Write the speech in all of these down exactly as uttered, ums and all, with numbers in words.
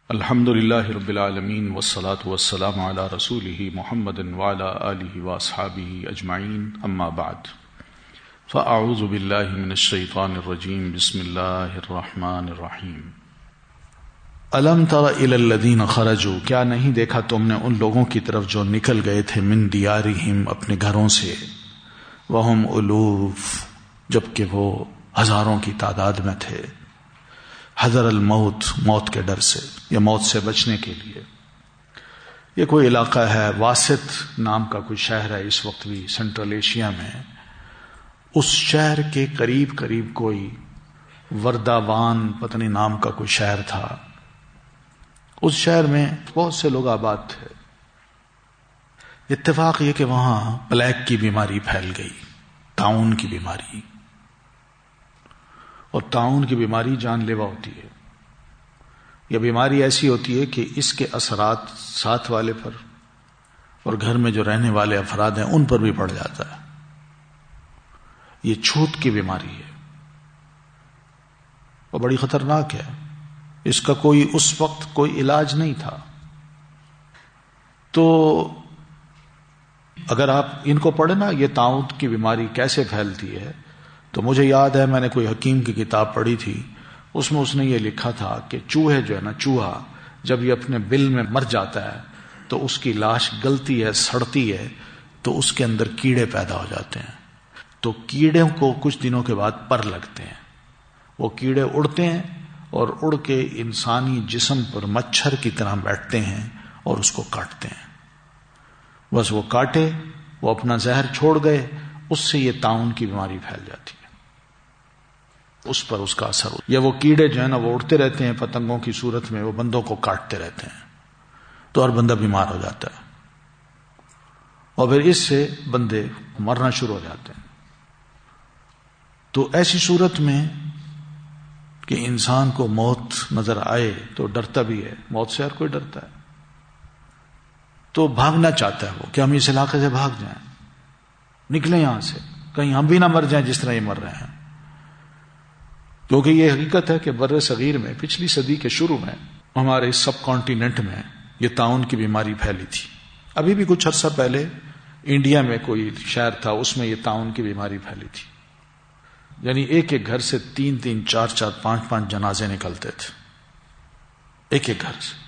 الحمد للہ رب العالمین والصلاة والسلام علی رسولہ محمد وعلی آلہ واصحابہ اجمعین، اما بعد فاعوذ باللہ من الشیطان الرجیم، بسم اللہ الرحمن الرحیم۔ الم تر الی الذین خرجوا، کیا نہیں دیکھا تم نے ان لوگوں کی طرف جو نکل گئے تھے من دیارہم، اپنے گھروں سے، وہم الوف، جبکہ وہ ہزاروں کی تعداد میں تھے، حذر الموت، موت کے ڈر سے یا موت سے بچنے کے لیے۔ یہ کوئی علاقہ ہے، واسط نام کا کوئی شہر ہے اس وقت بھی سینٹرل ایشیا میں۔ اس شہر کے قریب قریب کوئی ورداوان پتہ نہیں نام کا کوئی شہر تھا۔ اس شہر میں بہت سے لوگ آباد تھے۔ اتفاق یہ کہ وہاں پلیگ کی بیماری پھیل گئی، طاعون کی بیماری، اور طاعون کی بیماری جان لیوا ہوتی ہے۔ یہ بیماری ایسی ہوتی ہے کہ اس کے اثرات ساتھ والے پر اور گھر میں جو رہنے والے افراد ہیں ان پر بھی پڑ جاتا ہے۔ یہ چھوت کی بیماری ہے اور بڑی خطرناک ہے۔ اس کا کوئی اس وقت کوئی علاج نہیں تھا۔ تو اگر آپ ان کو پڑھیں نا، یہ طاعون کی بیماری کیسے پھیلتی ہے، تو مجھے یاد ہے میں نے کوئی حکیم کی کتاب پڑھی تھی، اس میں اس نے یہ لکھا تھا کہ چوہے جو ہے نا، چوہا جب یہ اپنے بل میں مر جاتا ہے تو اس کی لاش گلتی ہے، سڑتی ہے، تو اس کے اندر کیڑے پیدا ہو جاتے ہیں۔ تو کیڑوں کو کچھ دنوں کے بعد پر لگتے ہیں، وہ کیڑے اڑتے ہیں اور اڑ کے انسانی جسم پر مچھر کی طرح بیٹھتے ہیں اور اس کو کاٹتے ہیں۔ بس وہ کاٹے، وہ اپنا زہر چھوڑ گئے، اس سے یہ طاعون کی بیماری پھیل جاتی ہے، اس پر اس کا اثر ہو۔ یا وہ کیڑے جو ہے نا، وہ اڑتے رہتے ہیں پتنگوں کی صورت میں، وہ بندوں کو کاٹتے رہتے ہیں، تو اور بندہ بیمار ہو جاتا ہے، اور پھر اس سے بندے مرنا شروع ہو جاتے ہیں۔ تو ایسی صورت میں کہ انسان کو موت نظر آئے تو ڈرتا بھی ہے، موت سے ہر کوئی ڈرتا ہے، تو بھاگنا چاہتا ہے وہ کہ ہم اس علاقے سے بھاگ جائیں، نکلیں یہاں سے، کہیں ہم بھی نہ مر جائیں جس طرح یہ مر رہے ہیں۔ کیونکہ یہ حقیقت ہے کہ بر صغیر میں پچھلی صدی کے شروع میں ہمارے سب کانٹیننٹ میں یہ طاعون کی بیماری پھیلی تھی۔ ابھی بھی کچھ عرصہ پہلے انڈیا میں کوئی شہر تھا، اس میں یہ طاعون کی بیماری پھیلی تھی۔ یعنی ایک ایک گھر سے تین تین چار چار پانچ پانچ جنازے نکلتے تھے، ایک ایک گھر سے،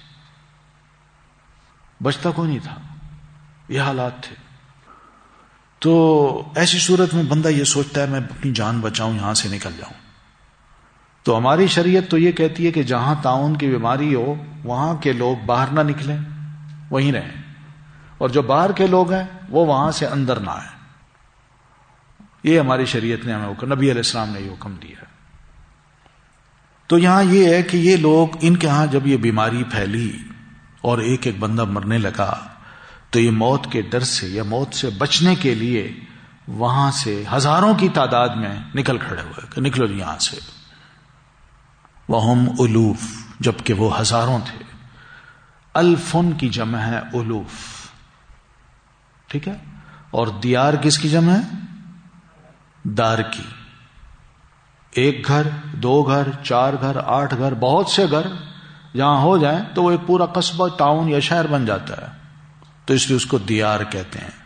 بچتا کوئی نہیں تھا۔ یہ حالات تھے۔ تو ایسی صورت میں بندہ یہ سوچتا ہے میں اپنی جان بچاؤں، یہاں سے نکل جاؤں۔ تو ہماری شریعت تو یہ کہتی ہے کہ جہاں طاعون کی بیماری ہو وہاں کے لوگ باہر نہ نکلیں، وہیں رہیں، اور جو باہر کے لوگ ہیں وہ وہاں سے اندر نہ آئیں۔ یہ ہماری شریعت نے ہمیں حکم، نبی علیہ السلام نے یہ حکم دیا ہے۔ تو یہاں یہ ہے کہ یہ لوگ، ان کے ہاں جب یہ بیماری پھیلی اور ایک ایک بندہ مرنے لگا، تو یہ موت کے ڈر سے یا موت سے بچنے کے لیے وہاں سے ہزاروں کی تعداد میں نکل کھڑے ہوئے کہ نکلو جی یہاں سے۔ وَهُمْ أُلُوف، جبکہ وہ ہزاروں تھے۔ الفن کی جمع ہے الوف، ٹھیک ہے، اور دیار کس کی جمع ہے؟ دار کی۔ ایک گھر، دو گھر، چار گھر، آٹھ گھر، بہت سے گھر جہاں ہو جائیں تو وہ ایک پورا قصبہ، ٹاؤن یا شہر بن جاتا ہے، تو اس لیے اس کو دیار کہتے ہیں۔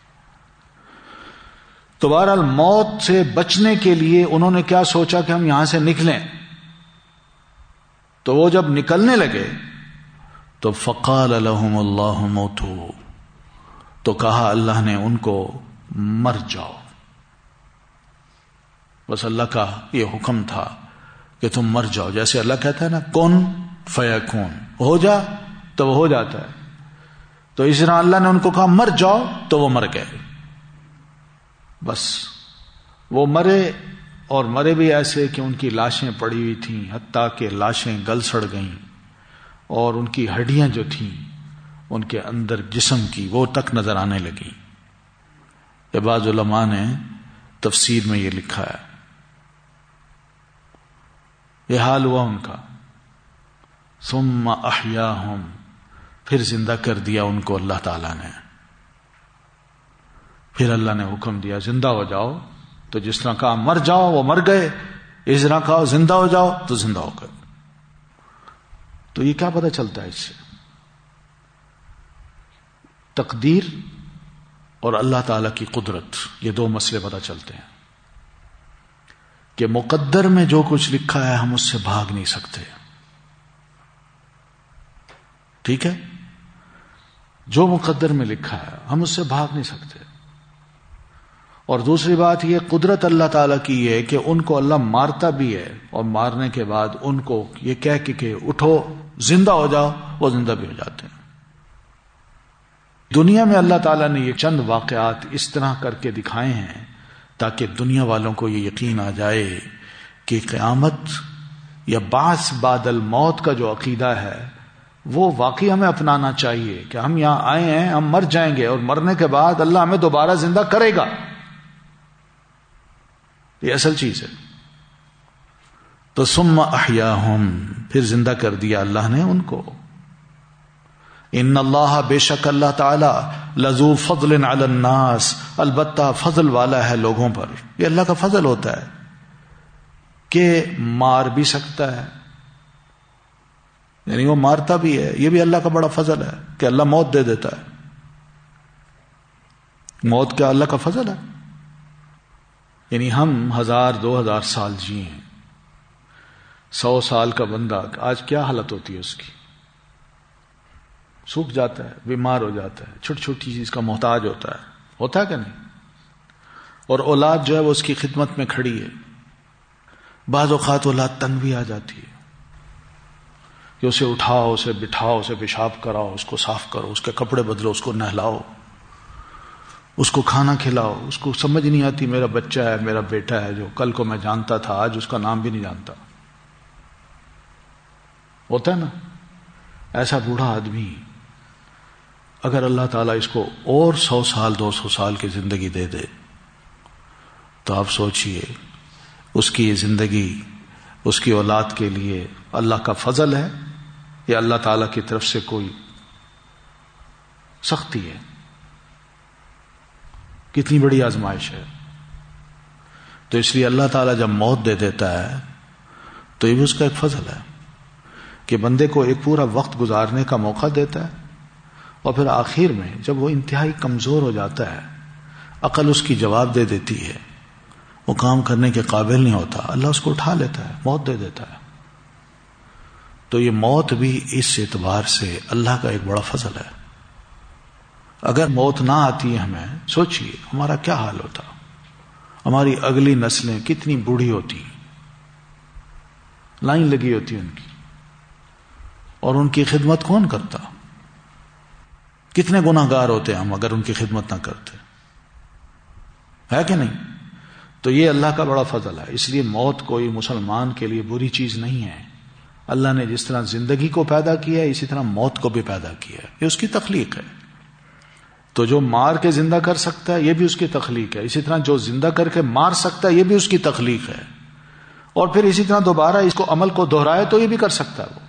تو بہرحال موت سے بچنے کے لیے انہوں نے کیا سوچا کہ ہم یہاں سے نکلیں، تو وہ جب نکلنے لگے تو فقال لهم اللہ موتوا، تو کہا اللہ نے ان کو مر جاؤ۔ بس اللہ کا یہ حکم تھا کہ تم مر جاؤ، جیسے اللہ کہتا ہے نا کن فیکون، ہو جا تو وہ ہو جاتا ہے۔ تو اس طرح اللہ نے ان کو کہا مر جاؤ، تو وہ مر گئے۔ بس وہ مرے، اور مرے بھی ایسے کہ ان کی لاشیں پڑی ہوئی تھیں، حتیٰ کہ لاشیں گل سڑ گئیں، اور ان کی ہڈیاں جو تھیں ان کے اندر جسم کی وہ تک نظر آنے لگی۔ یہ بعض علماء نے تفسیر میں یہ لکھا ہے، یہ حال ہوا ان کا۔ ثم احیاہم، پھر زندہ کر دیا ان کو اللہ تعالیٰ نے۔ پھر اللہ نے حکم دیا زندہ ہو جاؤ، تو جس طرح کہا مر جاؤ وہ مر گئے، اس طرح کہا زندہ ہو جاؤ تو زندہ ہو گئے۔ تو یہ کیا پتہ چلتا ہے اس سے؟ تقدیر اور اللہ تعالی کی قدرت، یہ دو مسئلے پتہ چلتے ہیں کہ مقدر میں جو کچھ لکھا ہے ہم اس سے بھاگ نہیں سکتے. ٹھیک ہے، جو مقدر میں لکھا ہے ہم اس سے بھاگ نہیں سکتے. اور دوسری بات یہ قدرت اللہ تعالیٰ کی ہے کہ ان کو اللہ مارتا بھی ہے اور مارنے کے بعد ان کو یہ کہہ کے کہ اٹھو زندہ ہو جاؤ، وہ زندہ بھی ہو جاتے ہیں. دنیا میں اللہ تعالیٰ نے یہ چند واقعات اس طرح کر کے دکھائے ہیں تاکہ دنیا والوں کو یہ یقین آ جائے کہ قیامت یا بعث بعد الموت کا جو عقیدہ ہے وہ واقعی ہمیں اپنانا چاہیے کہ ہم یہاں آئے ہیں، ہم مر جائیں گے اور مرنے کے بعد اللہ ہمیں دوبارہ زندہ کرے گا. یہ اصل چیز ہے. تو ثم احیاہم، پھر زندہ کر دیا اللہ نے ان کو. ان اللہ، بے شک اللہ تعالی، لذو فضل علی الناس، البتہ فضل والا ہے لوگوں پر. یہ اللہ کا فضل ہوتا ہے کہ مار بھی سکتا ہے، یعنی وہ مارتا بھی ہے. یہ بھی اللہ کا بڑا فضل ہے کہ اللہ موت دے دیتا ہے. موت کیا اللہ کا فضل ہے. یعنی ہم ہزار دو ہزار سال جیے ہیں، سو سال کا بندہ آج کیا حالت ہوتی ہے اس کی؟ سوکھ جاتا ہے، بیمار ہو جاتا ہے، چھوٹی چھوٹی چیز کا محتاج ہوتا ہے. ہوتا ہے کہ نہیں؟ اور اولاد جو ہے وہ اس کی خدمت میں کھڑی ہے. بعض اوقات اولاد تنگ بھی آ جاتی ہے کہ اسے اٹھاؤ، اسے بٹھاؤ، اسے پیشاب کراؤ، اس کو صاف کرو، اس کے کپڑے بدلو، اس کو نہلاؤ، اس کو کھانا کھلاؤ. اس کو سمجھ نہیں آتی میرا بچہ ہے، میرا بیٹا ہے جو کل کو میں جانتا تھا آج اس کا نام بھی نہیں جانتا. ہوتا ہے نا ایسا بوڑھا آدمی؟ اگر اللہ تعالیٰ اس کو اور سو سال دو سو سال کی زندگی دے دے تو آپ سوچئے اس کی یہ زندگی اس کی اولاد کے لیے اللہ کا فضل ہے یا اللہ تعالیٰ کی طرف سے کوئی سختی ہے؟ کتنی بڑی آزمائش ہے. تو اس لیے اللہ تعالیٰ جب موت دے دیتا ہے تو یہ بھی اس کا ایک فضل ہے کہ بندے کو ایک پورا وقت گزارنے کا موقع دیتا ہے، اور پھر آخر میں جب وہ انتہائی کمزور ہو جاتا ہے، عقل اس کی جواب دے دیتی ہے، وہ کام کرنے کے قابل نہیں ہوتا، اللہ اس کو اٹھا لیتا ہے، موت دے دیتا ہے. تو یہ موت بھی اس اعتبار سے اللہ کا ایک بڑا فضل ہے. اگر موت نہ آتی ہے ہمیں، سوچئے ہمارا کیا حال ہوتا، ہماری اگلی نسلیں کتنی بوڑھی ہوتی، لائن لگی ہوتی ان کی، اور ان کی خدمت کون کرتا؟ کتنے گناہ گار ہوتے ہم اگر ان کی خدمت نہ کرتے، ہے کہ نہیں؟ تو یہ اللہ کا بڑا فضل ہے. اس لیے موت کوئی مسلمان کے لیے بری چیز نہیں ہے. اللہ نے جس طرح زندگی کو پیدا کیا ہے اسی طرح موت کو بھی پیدا کیا ہے، یہ اس کی تخلیق ہے. تو جو مار کے زندہ کر سکتا ہے یہ بھی اس کی تخلیق ہے، اسی طرح جو زندہ کر کے مار سکتا ہے یہ بھی اس کی تخلیق ہے، اور پھر اسی طرح دوبارہ اس کو عمل کو دہرائے تو یہ بھی کر سکتا ہے وہ.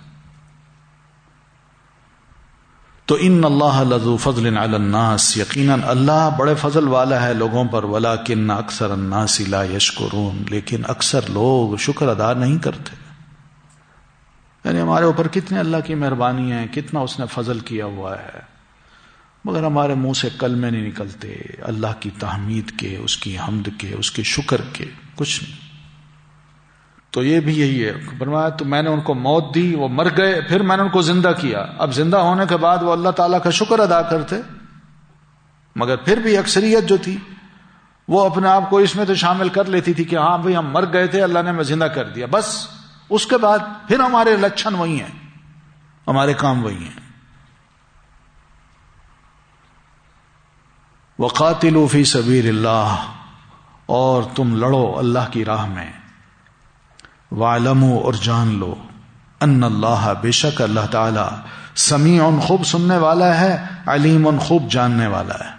تو ان اللہ لذو فضل علی الناس، یقیناً اللہ بڑے فضل والا ہے لوگوں پر، ولکن اکثر الناس لا یشکرون، لیکن اکثر لوگ شکر ادا نہیں کرتے. یعنی ہمارے اوپر کتنے اللہ کی مہربانی ہے، کتنا اس نے فضل کیا ہوا ہے، مگر ہمارے منہ سے کلمے نہیں نکلتے اللہ کی تحمید کے، اس کی حمد کے، اس کے شکر کے، کچھ نہیں. تو یہ بھی یہی ہے، فرمایا تو میں نے ان کو موت دی، وہ مر گئے، پھر میں نے ان کو زندہ کیا. اب زندہ ہونے کے بعد وہ اللہ تعالیٰ کا شکر ادا کرتے، مگر پھر بھی اکثریت جو تھی وہ اپنے آپ کو اس میں تو شامل کر لیتی تھی کہ ہاں بھئی ہم مر گئے تھے، اللہ نے ہمیں زندہ کر دیا، بس اس کے بعد پھر ہمارے لچھن وہی ہیں، ہمارے کام وہی ہیں. وَقَاتِلُوا فِي سَبِيلِ اللَّهِ، اور تم لڑو اللہ کی راہ میں. وَاعْلَمُوا، اور جان لو، ان اللہ، بے شک اللہ تعالی، سمیع، خوب سننے والا ہے، علیم، خوب جاننے والا ہے.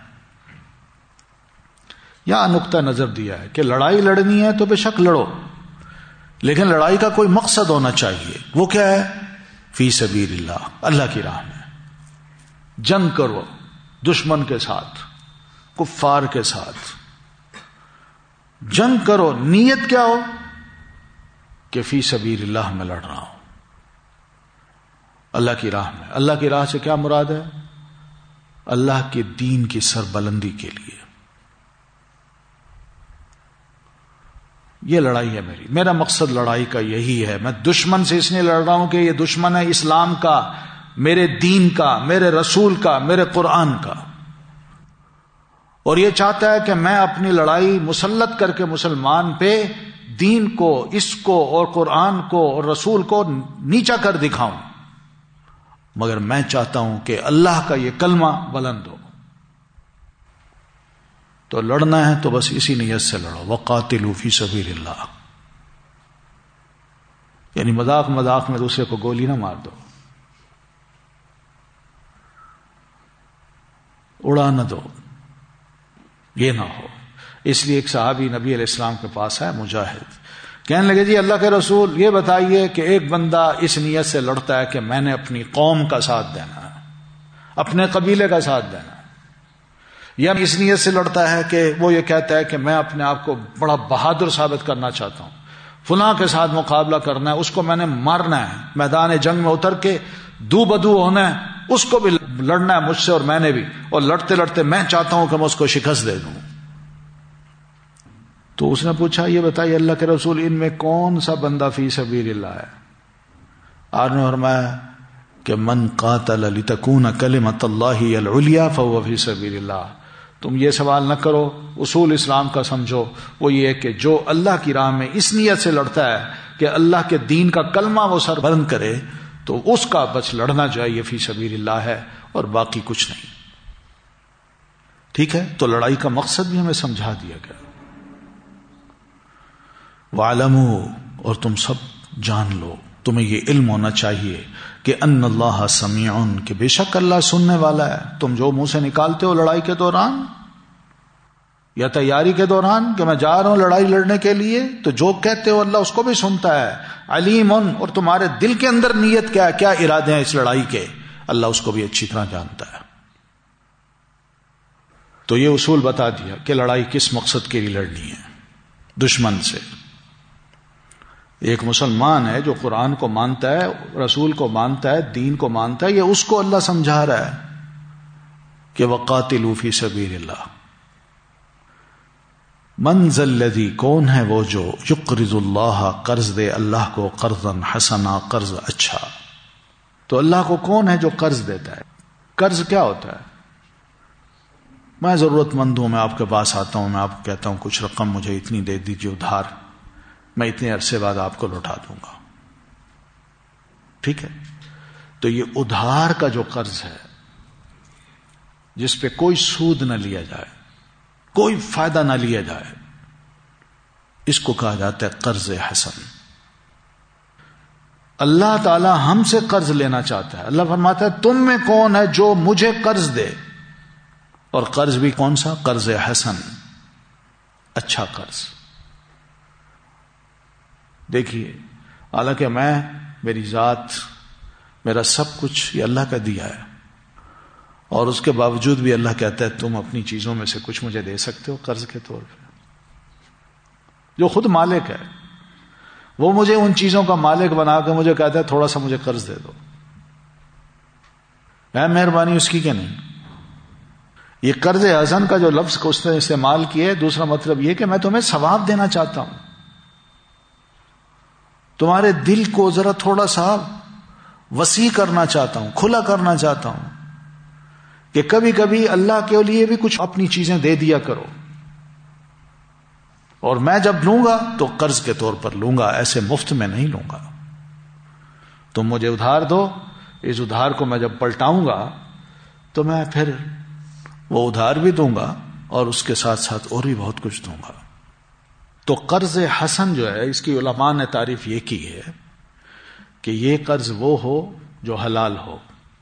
یہاں نقطہ نظر دیا ہے کہ لڑائی لڑنی ہے تو بے شک لڑو، لیکن لڑائی کا کوئی مقصد ہونا چاہیے. وہ کیا ہے؟ فی سبیل اللہ، اللہ کی راہ میں جنگ کرو، دشمن کے ساتھ، کفار کے ساتھ جنگ کرو. نیت کیا ہو؟ کہ فی سبیل اللہ میں لڑ رہا ہوں. اللہ کی راہ میں. اللہ کی راہ سے کیا مراد ہے؟ اللہ کے دین کی سربلندی کے لیے. یہ لڑائی ہے میری. میرا مقصد لڑائی کا یہی ہے. میں دشمن سے اس لیے لڑ رہا ہوں کہ یہ دشمن ہے اسلام کا، میرے دین کا، میرے رسول کا، میرے قرآن کا. اور یہ چاہتا ہے کہ میں اپنی لڑائی مسلط کر کے مسلمان پہ دین کو، اس کو اور قرآن کو اور رسول کو نیچا کر دکھاؤں. مگر میں چاہتا ہوں کہ اللہ کا یہ کلمہ بلند ہو. تو لڑنا ہے تو بس اسی نیت سے لڑو. وقاتلوا فی سبیل اللہ. یعنی مذاق مذاق میں دوسرے کو گولی نہ مار دو، اڑا نہ دو، یہ نہ ہو. اس لیے ایک صحابی نبی علیہ السلام کے پاس ہے، مجاہد، کہنے لگے جی اللہ کے رسول یہ بتائیے کہ ایک بندہ اس نیت سے لڑتا ہے کہ میں نے اپنی قوم کا ساتھ دینا ہے، اپنے قبیلے کا ساتھ دینا ہے، یا اس نیت سے لڑتا ہے کہ وہ یہ کہتا ہے کہ میں اپنے آپ کو بڑا بہادر ثابت کرنا چاہتا ہوں، فلاں کے ساتھ مقابلہ کرنا ہے، اس کو میں نے مارنا ہے، میدان جنگ میں اتر کے دو بدو ہونا ہے، اس کو بھی لڑنا ہے مجھ سے اور میں نے بھی، اور لڑتے لڑتے میں چاہتا ہوں کہ میں اس کو شکست دے دوں. تو اس نے پوچھا یہ بتائیے اللہ کے رسول ان میں کون سا بندہ فی سبیل اللہ ہے؟ آپ نے فرمایا کہ من قاتل لتکون کلمۃ اللہ العلیٰ فہو فی سبیل اللہ. تم یہ سوال نہ کرو، اصول اسلام کا سمجھو. وہ یہ کہ جو اللہ کی راہ میں اس نیت سے لڑتا ہے کہ اللہ کے دین کا کلمہ وہ سر بلند کرے تو اس کا بس لڑنا چاہیے فی سبیل اللہ ہے، اور باقی کچھ نہیں. ٹھیک ہے؟ تو لڑائی کا مقصد بھی ہمیں سمجھا دیا گیا. وَعَلَمُوا، اور تم سب جان لو، تمہیں یہ علم ہونا چاہیے کہ ان اللہ سمیع، کہ بے شک اللہ سننے والا ہے. تم جو منہ سے نکالتے ہو لڑائی کے دوران یا تیاری کے دوران کہ میں جا رہا ہوں لڑائی لڑنے کے لیے، تو جو کہتے ہو اللہ اس کو بھی سنتا ہے. علیم، اور تمہارے دل کے اندر نیت کیا ہے، کیا ارادے ہیں اس لڑائی کے، اللہ اس کو بھی اچھی طرح جانتا ہے. تو یہ اصول بتا دیا کہ لڑائی کس مقصد کے لیے لڑنی ہے. دشمن سے. ایک مسلمان ہے جو قرآن کو مانتا ہے، رسول کو مانتا ہے، دین کو مانتا ہے، یہ اس کو اللہ سمجھا رہا ہے کہ وقاتلوا فی سبیل اللہ. من ذا الذی، کون ہے وہ جو یقرض اللہ، قرض دے اللہ کو، قرضا حسنا، قرض اچھا. تو اللہ کو کون ہے جو قرض دیتا ہے؟ قرض کیا ہوتا ہے؟ میں ضرورت مند ہوں، میں آپ کے پاس آتا ہوں، میں آپ کو کہتا ہوں کچھ رقم مجھے اتنی دے دیجیے ادھار، میں اتنے عرصے بعد آپ کو لوٹا دوں گا. ٹھیک ہے؟ تو یہ ادھار کا جو قرض ہے جس پہ کوئی سود نہ لیا جائے، کوئی فائدہ نہ لیا جائے، اس کو کہا جاتا ہے قرض حسن. اللہ تعالی ہم سے قرض لینا چاہتا ہے. اللہ فرماتا ہے تم میں کون ہے جو مجھے قرض دے، اور قرض بھی کون سا؟ قرض حسن، اچھا قرض. دیکھیے، حالانکہ میں، میری ذات، میرا سب کچھ یہ اللہ کا دیا ہے، اور اس کے باوجود بھی اللہ کہتا ہے تم اپنی چیزوں میں سے کچھ مجھے دے سکتے ہو قرض کے طور پہ. جو خود مالک ہے وہ مجھے ان چیزوں کا مالک بنا کے مجھے کہتا ہے تھوڑا سا مجھے قرض دے دو. ہے مہربانی اس کی کہ نہیں؟ یہ قرض حسن کا جو لفظ کو اس نے استعمال کیا ہے، دوسرا مطلب یہ کہ میں تمہیں ثواب دینا چاہتا ہوں، تمہارے دل کو ذرا تھوڑا سا وسیع کرنا چاہتا ہوں، کھلا کرنا چاہتا ہوں کہ کبھی کبھی اللہ کے لیے بھی کچھ اپنی چیزیں دے دیا کرو، اور میں جب لوں گا تو قرض کے طور پر لوں گا، ایسے مفت میں نہیں لوں گا. تم مجھے ادھار دو، اس ادھار کو میں جب پلٹاؤں گا تو میں پھر وہ ادھار بھی دوں گا اور اس کے ساتھ ساتھ اور بھی بہت کچھ دوں گا. تو قرض حسن جو ہے، اس کی علماء نے تعریف یہ کی ہے کہ یہ قرض وہ ہو جو حلال ہو،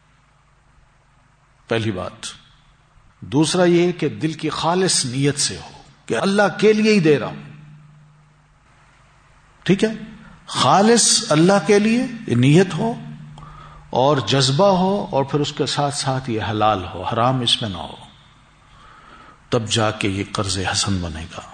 پہلی بات. دوسرا یہ کہ دل کی خالص نیت سے ہو کہ اللہ کے لیے ہی دے رہا ہوں. ٹھیک ہے؟ خالص اللہ کے لیے یہ نیت ہو اور جذبہ ہو، اور پھر اس کے ساتھ ساتھ یہ حلال ہو، حرام اس میں نہ ہو، تب جا کے یہ قرض حسن بنے گا.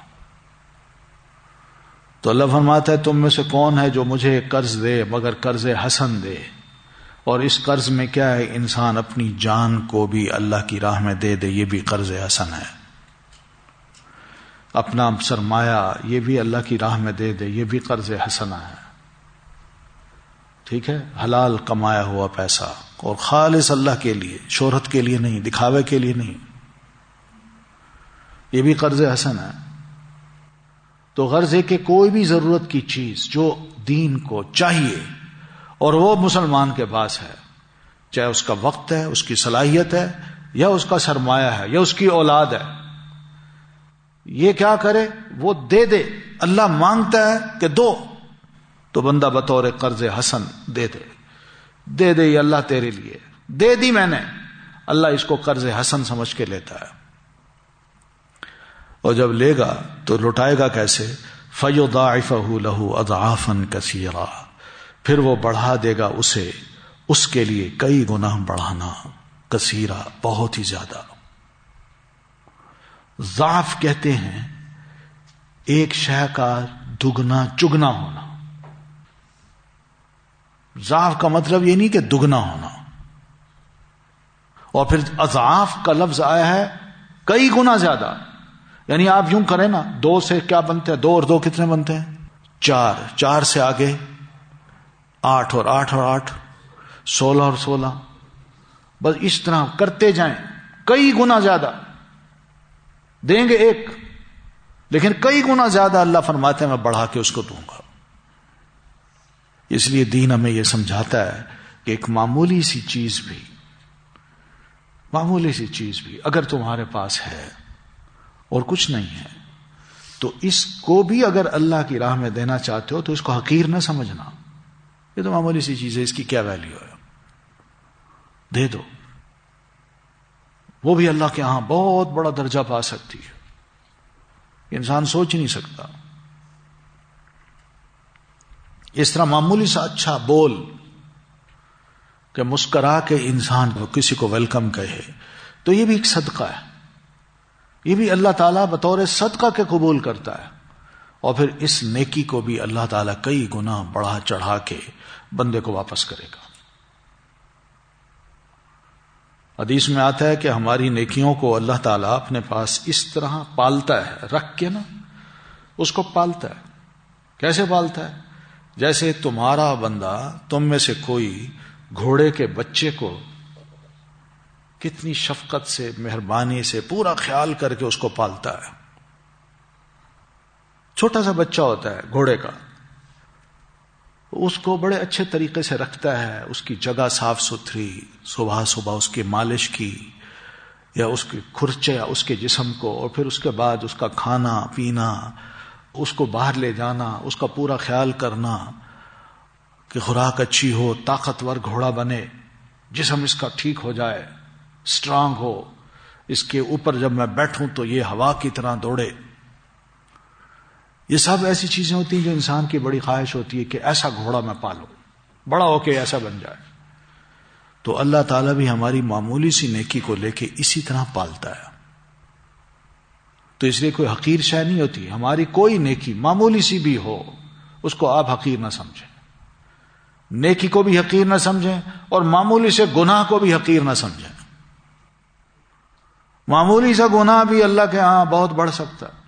تو اللہ فرماتا ہے تم میں سے کون ہے جو مجھے قرض دے مگر قرض حسن دے. اور اس قرض میں کیا ہے، انسان اپنی جان کو بھی اللہ کی راہ میں دے دے، یہ بھی قرض حسن ہے. اپنا سرمایہ یہ بھی اللہ کی راہ میں دے دے، یہ بھی قرض حسنہ ہے. ٹھیک ہے، حلال کمایا ہوا پیسہ اور خالص اللہ کے لیے، شہرت کے لیے نہیں، دکھاوے کے لیے نہیں، یہ بھی قرض حسن ہے. تو غرض ہے کہ کوئی بھی ضرورت کی چیز جو دین کو چاہیے اور وہ مسلمان کے پاس ہے، چاہے اس کا وقت ہے، اس کی صلاحیت ہے، یا اس کا سرمایہ ہے، یا اس کی اولاد ہے، یہ کیا کرے، وہ دے دے. اللہ مانگتا ہے کہ دو، تو بندہ بطور قرض حسن دے دے دے دے یہ اللہ تیرے لیے دے دی میں نے. اللہ اس کو قرض حسن سمجھ کے لیتا ہے. اور جب لے گا تو لوٹائے گا کیسے؟ فَيُضَاعِفَهُ لَهُ أَضْعَافًا كَثِيرًا، پھر وہ بڑھا دے گا اسے، اس کے لیے کئی گنا بڑھانا، کثیرہ بہت ہی زیادہ. ضعف کہتے ہیں ایک شے کا دگنا چگنا ہونا. ضعف کا مطلب یہ نہیں کہ دگنا ہونا. اور پھر اضعاف کا لفظ آیا ہے کئی گنا زیادہ. یعنی آپ یوں کریں نا، دو سے کیا بنتے ہیں، دو اور دو کتنے بنتے ہیں؟ چار. چار سے آگے آٹھ، اور آٹھ اور آٹھ سولہ، اور سولہ. بس اس طرح کرتے جائیں، کئی گنا زیادہ دیں گے ایک، لیکن کئی گنا زیادہ اللہ فرماتے ہیں میں بڑھا کے اس کو دوں گا. اس لیے دین ہمیں یہ سمجھاتا ہے کہ ایک معمولی سی چیز بھی معمولی سی چیز بھی اگر تمہارے پاس ہے اور کچھ نہیں ہے، تو اس کو بھی اگر اللہ کی راہ میں دینا چاہتے ہو تو اس کو حقیر نہ سمجھنا. یہ تو معمولی سی چیز ہے، اس کی کیا ویلیو ہے، دے دو. وہ بھی اللہ کے ہاں بہت بڑا درجہ پا سکتی ہے، انسان سوچ ہی نہیں سکتا. اس طرح معمولی سا اچھا بول کہ مسکرا کے انسان کسی کو ویلکم کہے، تو یہ بھی ایک صدقہ ہے. یہ بھی اللہ تعالیٰ بطور صدقہ کے قبول کرتا ہے. اور پھر اس نیکی کو بھی اللہ تعالیٰ کئی گنا بڑھا چڑھا کے بندے کو واپس کرے گا. حدیث میں آتا ہے کہ ہماری نیکیوں کو اللہ تعالیٰ اپنے پاس اس طرح پالتا ہے، رکھ کے نا اس کو پالتا ہے. کیسے پالتا ہے؟ جیسے تمہارا بندہ، تم میں سے کوئی گھوڑے کے بچے کو کتنی شفقت سے، مہربانی سے، پورا خیال کر کے اس کو پالتا ہے. چھوٹا سا بچہ ہوتا ہے گھوڑے کا، اس کو بڑے اچھے طریقے سے رکھتا ہے، اس کی جگہ صاف ستھری، صبح صبح اس کی مالش کی، یا اس کے کھرچے یا اس کے جسم کو، اور پھر اس کے بعد اس کا کھانا پینا، اس کو باہر لے جانا، اس کا پورا خیال کرنا کہ خوراک اچھی ہو، طاقتور گھوڑا بنے، جسم اس کا ٹھیک ہو جائے، اسٹرانگ ہو، اس کے اوپر جب میں بیٹھوں تو یہ ہوا کی طرح دوڑے. یہ سب ایسی چیزیں ہوتی ہیں جو انسان کی بڑی خواہش ہوتی ہے کہ ایسا گھوڑا میں پالوں، بڑا ہو کے ایسا بن جائے. تو اللہ تعالیٰ بھی ہماری معمولی سی نیکی کو لے کے اسی طرح پالتا ہے. تو اس لیے کوئی حقیر شے نہیں ہوتی. ہماری کوئی نیکی معمولی سی بھی ہو اس کو آپ حقیر نہ سمجھیں، نیکی کو بھی حقیر نہ سمجھیں، اور معمولی سے گناہ کو بھی حقیر نہ سمجھیں. معمولی سا گناہ بھی اللہ کے ہاں بہت بڑھ سکتا ہے.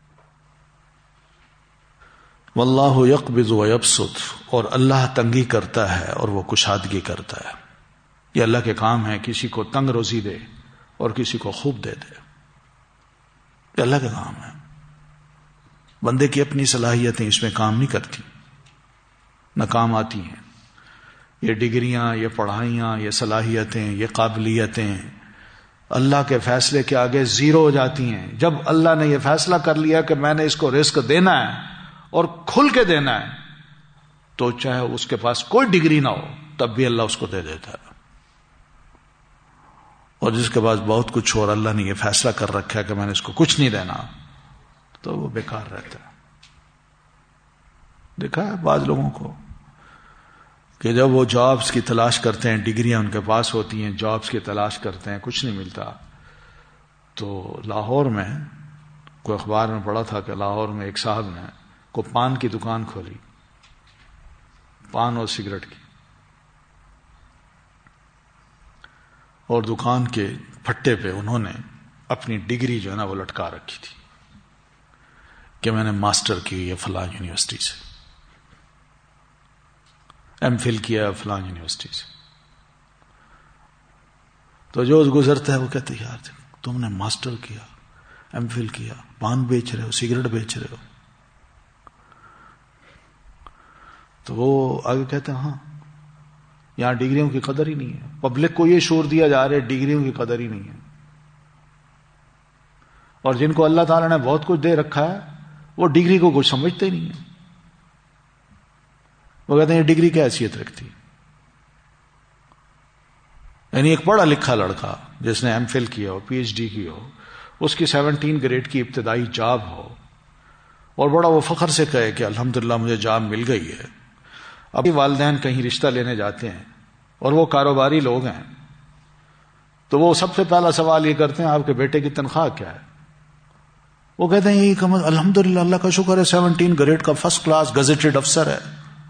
واللہ یقبض ویبسط، اور اللہ تنگی کرتا ہے اور وہ کشادگی کرتا ہے. یہ اللہ کے کام ہے، کسی کو تنگ روزی دے اور کسی کو خوب دے دے. یہ اللہ کا کام ہے. بندے کی اپنی صلاحیتیں اس میں کام نہیں کرتی، نہ کام آتی ہیں. یہ ڈگریاں، یہ پڑھائیاں، یہ صلاحیتیں، یہ قابلیتیں اللہ کے فیصلے کے آگے زیرو ہو جاتی ہیں. جب اللہ نے یہ فیصلہ کر لیا کہ میں نے اس کو رزق دینا ہے اور کھل کے دینا ہے، تو چاہے اس کے پاس کوئی ڈگری نہ ہو تب بھی اللہ اس کو دے دیتا ہے. اور جس کے پاس بہت کچھ ہو اور اللہ نے یہ فیصلہ کر رکھا ہے کہ میں نے اس کو کچھ نہیں دینا، تو وہ بیکار رہتا ہے. دیکھا ہے بعض لوگوں کو کہ جب وہ جابز کی تلاش کرتے ہیں، ڈگریاں ان کے پاس ہوتی ہیں، جابز کی تلاش کرتے ہیں، کچھ نہیں ملتا. تو لاہور میں کوئی اخبار میں پڑھا تھا کہ لاہور میں ایک صاحب نے کو پان کی دکان کھولی، پان اور سگریٹ کی. اور دکان کے پھٹے پہ انہوں نے اپنی ڈگری جو ہے نا وہ لٹکا رکھی تھی کہ میں نے ماسٹر کی ہے فلاں یونیورسٹی سے، ایم فل کیا ہے فلاں یونیورسٹی سے. تو جو گزرتا ہے وہ کہتے ہیں یار تم نے ماسٹر کیا، ایم فل کیا، پان بیچ رہے ہو، سگریٹ بیچ رہے ہو. تو وہ آگے کہتے ہیں ہاں یہاں ڈگریوں کی قدر ہی نہیں ہے. پبلک کو یہ شعور دیا جا رہا ہے ڈگریوں کی قدر ہی نہیں ہے، اور جن کو اللہ تعالیٰ نے بہت کچھ دے رکھا ہے وہ ڈگری کو کچھ سمجھتے ہی نہیں ہیں. وہ کہتے ہیں یہ ڈگری کی حیثیت رکھتی ہے. یعنی ایک پڑھا لکھا لڑکا جس نے ایم فل کیا ہو، پی ایچ ڈی کی ہو، اس کی سیونٹین گریڈ کی ابتدائی جاب ہو اور بڑا وہ فخر سے کہے کہ الحمدللہ مجھے جاب مل گئی ہے. ابھی والدین کہیں رشتہ لینے جاتے ہیں اور وہ کاروباری لوگ ہیں تو وہ سب سے پہلا سوال یہ کرتے ہیں آپ کے بیٹے کی تنخواہ کیا ہے؟ وہ کہتے ہیں یہ الحمدللہ اللہ کا شکر ہے سیونٹین گریڈ کا فرسٹ کلاس گزٹڈ افسر ہے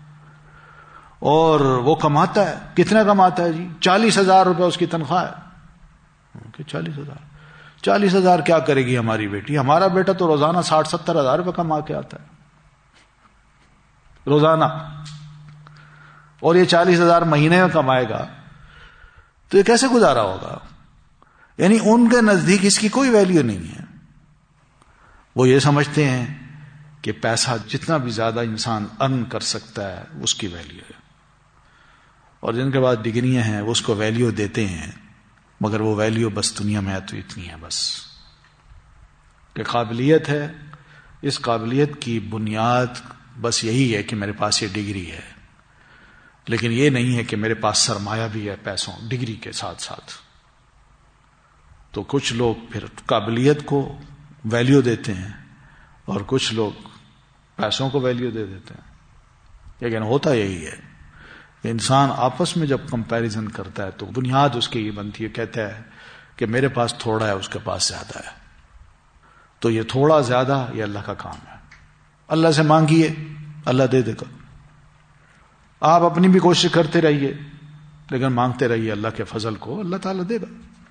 اور وہ کماتا ہے. کتنا کماتا ہے؟ جی چالیس ہزار روپے اس کی تنخواہ ہے. چالیس ہزار چالیس ہزار کیا کرے گی ہماری بیٹی؟ ہمارا بیٹا تو روزانہ ساٹھ ستر ہزار روپے کما کے آتا ہے روزانہ، اور یہ چالیس ہزار مہینے میں کمائے گا تو یہ کیسے گزارا ہوگا؟ یعنی ان کے نزدیک اس کی کوئی ویلیو نہیں ہے. وہ یہ سمجھتے ہیں کہ پیسہ جتنا بھی زیادہ انسان ارن کر سکتا ہے اس کی ویلیو ہے، اور جن کے بعد ڈگریاں ہیں وہ اس کو ویلیو دیتے ہیں، مگر وہ ویلیو بس دنیا میں ہے تو اتنی ہے بس کہ قابلیت ہے. اس قابلیت کی بنیاد بس یہی ہے کہ میرے پاس یہ ڈگری ہے، لیکن یہ نہیں ہے کہ میرے پاس سرمایہ بھی ہے پیسوں ڈگری کے ساتھ ساتھ. تو کچھ لوگ پھر قابلیت کو ویلیو دیتے ہیں اور کچھ لوگ پیسوں کو ویلیو دے دیتے ہیں. لیکن ہوتا یہی ہے کہ انسان آپس میں جب کمپیریزن کرتا ہے تو بنیاد اس کی یہ بنتی ہے، کہتا ہے کہ میرے پاس تھوڑا ہے اس کے پاس زیادہ ہے. تو یہ تھوڑا زیادہ یہ اللہ کا کام ہے. اللہ سے مانگیے اللہ دے دے گا. آپ اپنی بھی کوشش کرتے رہیے لیکن مانگتے رہیے اللہ کے فضل کو، اللہ تعالیٰ دے گا.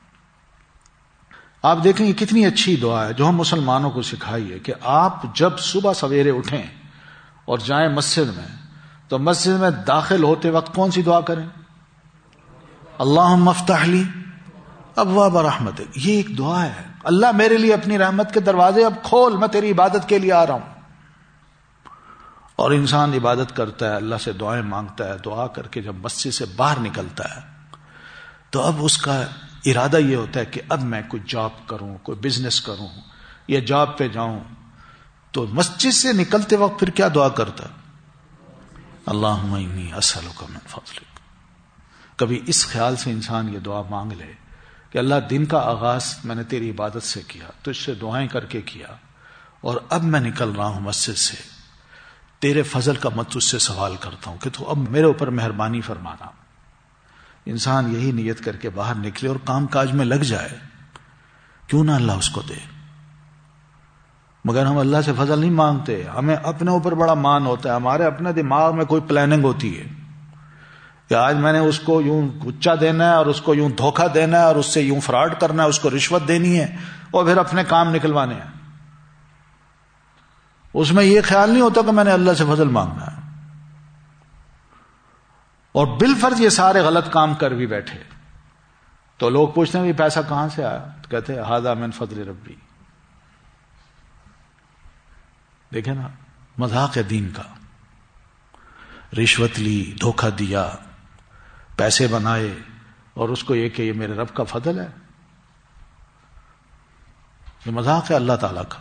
آپ دیکھیں یہ کتنی اچھی دعا ہے جو ہم مسلمانوں کو سکھائی ہے کہ آپ جب صبح سویرے اٹھیں اور جائیں مسجد میں تو مسجد میں داخل ہوتے وقت کون سی دعا کریں؟ اللہم افتح لی ابواب رحمتک. یہ ایک دعا ہے، اللہ میرے لیے اپنی رحمت کے دروازے اب کھول، میں تیری عبادت کے لیے آ رہا ہوں. اور انسان عبادت کرتا ہے، اللہ سے دعائیں مانگتا ہے، دعا کر کے جب مسجد سے باہر نکلتا ہے تو اب اس کا ارادہ یہ ہوتا ہے کہ اب میں کوئی جاب کروں، کوئی بزنس کروں یا جاب پہ جاؤں. تو مسجد سے نکلتے وقت پھر کیا دعا کرتا ہے؟ اللہم انی اسألک من فضلک. کبھی اس خیال سے انسان یہ دعا مانگ لے کہ اللہ دن کا آغاز میں نے تیری عبادت سے کیا، تجھ سے دعائیں کر کے کیا، اور اب میں نکل رہا ہوں مسجد سے، تیرے فضل کا میں تجھ سے سوال کرتا ہوں کہ تو اب میرے اوپر مہربانی فرمانا. انسان یہی نیت کر کے باہر نکلے اور کام کاج میں لگ جائے، کیوں نہ اللہ اس کو دے. مگر ہم اللہ سے فضل نہیں مانگتے، ہمیں اپنے اوپر بڑا مان ہوتا ہے، ہمارے اپنے دماغ میں کوئی پلاننگ ہوتی ہے کہ آج میں نے اس کو یوں گچا دینا ہے اور اس کو یوں دھوکہ دینا ہے اور اس سے یوں فراڈ کرنا ہے، اس کو رشوت دینی ہے اور پھر اپنے کام نکلوانے ہیں. اس میں یہ خیال نہیں ہوتا کہ میں نے اللہ سے فضل مانگنا ہے، اور بالفرض یہ سارے غلط کام کر بھی بیٹھے تو لوگ پوچھتے ہیں یہ پیسہ کہاں سے آیا؟ تو کہتے ہیں ھذا من فضل ربی. دیکھیں نا مذاق ہے دین کا. رشوت لی، دھوکہ دیا، پیسے بنائے اور اس کو یہ کہ یہ میرے رب کا فضل ہے. یہ مذاق ہے اللہ تعالی کا.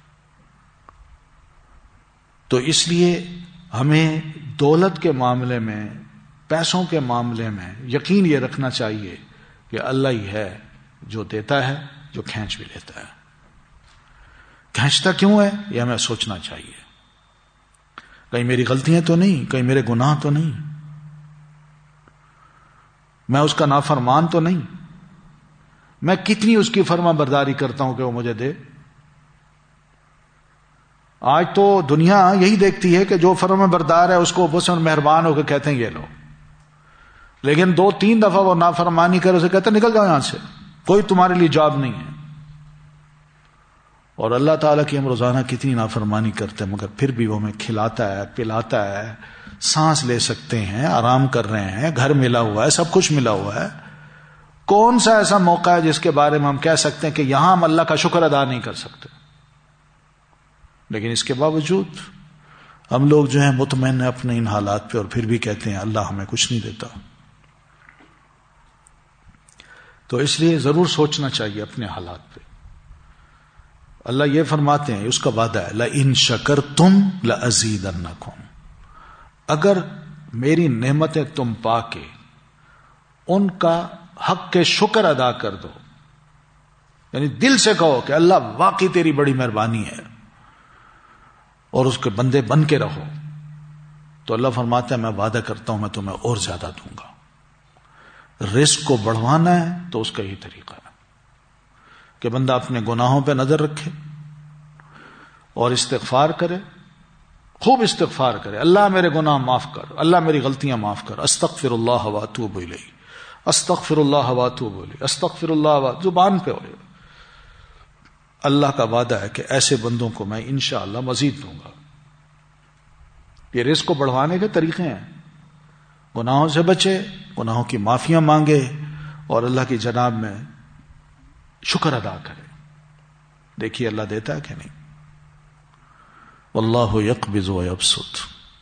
تو اس لیے ہمیں دولت کے معاملے میں، پیسوں کے معاملے میں یقین یہ رکھنا چاہیے کہ اللہ ہی ہے جو دیتا ہے، جو کھینچ بھی لیتا ہے. کھینچتا کیوں ہے یہ ہمیں سوچنا چاہیے. کہیں میری غلطیاں تو نہیں، کہیں میرے گناہ تو نہیں، میں اس کا نافرمان تو نہیں، میں کتنی اس کی فرما برداری کرتا ہوں کہ وہ مجھے دے. آج تو دنیا یہی دیکھتی ہے کہ جو فرما بردار ہے اس کو بس مہربان ہو کے کہتے ہیں یہ لو، لیکن دو تین دفعہ وہ نافرمانی کرے اسے کہتا نکل جاؤ یہاں سے، کوئی تمہارے لیے جاب نہیں ہے. اور اللہ تعالیٰ کی ہم روزانہ کتنی نافرمانی کرتے ہیں، مگر پھر بھی وہ ہمیں کھلاتا ہے، پلاتا ہے، سانس لے سکتے ہیں، آرام کر رہے ہیں، گھر ملا ہوا ہے، سب کچھ ملا ہوا ہے. کون سا ایسا موقع ہے جس کے بارے میں ہم کہہ سکتے ہیں کہ یہاں ہم اللہ کا شکر ادا نہیں کر سکتے؟ لیکن اس کے باوجود ہم لوگ جو ہیں مطمئن ہیں اپنے ان حالات پہ، اور پھر بھی کہتے ہیں اللہ ہمیں کچھ نہیں دیتا. تو اس لیے ضرور سوچنا چاہیے اپنے حالات پہ. اللہ یہ فرماتے ہیں، اس کا وعدہ ہے لَإِن شَكَرْتُمْ لَأَزِيدَنَّكُمْ، اگر میری نعمتیں تم پا کے ان کا حق کے شکر ادا کر دو، یعنی دل سے کہو کہ اللہ واقعی تیری بڑی مہربانی ہے، اور اس کے بندے بن کے رہو، تو اللہ فرماتا ہے میں وعدہ کرتا ہوں میں تمہیں اور زیادہ دوں گا. رزق کو بڑھوانا ہے تو اس کا یہی طریقہ ہے کہ بندہ اپنے گناہوں پہ نظر رکھے اور استغفار کرے، خوب استغفار کرے، اللہ میرے گناہ معاف کر، اللہ میری غلطیاں معاف کر، استغفر اللہ واتوب الیہ، استغفر اللہ واتوب الیہ، استغفر اللہ واتوب، زبان پہ ہوئے. اللہ کا وعدہ ہے کہ ایسے بندوں کو میں انشاءاللہ مزید دوں گا. یہ رزق کو بڑھوانے کے طریقے ہیں. گناہوں سے بچے، گناہوں کی معافیاں مانگے، اور اللہ کی جناب میں شکر ادا کرے. دیکھیے اللہ دیتا ہے کہ نہیں. واللہ یقبض ویبسط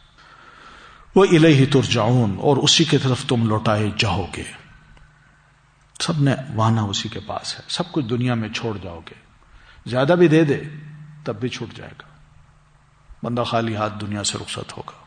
وإلیہ ترجعون، اور اسی کی طرف تم لوٹائے جاؤ گے. سب نے وانا اسی کے پاس ہے، سب کچھ دنیا میں چھوڑ جاؤ گے. زیادہ بھی دے دے تب بھی چھوٹ جائے گا، بندہ خالی ہاتھ دنیا سے رخصت ہوگا.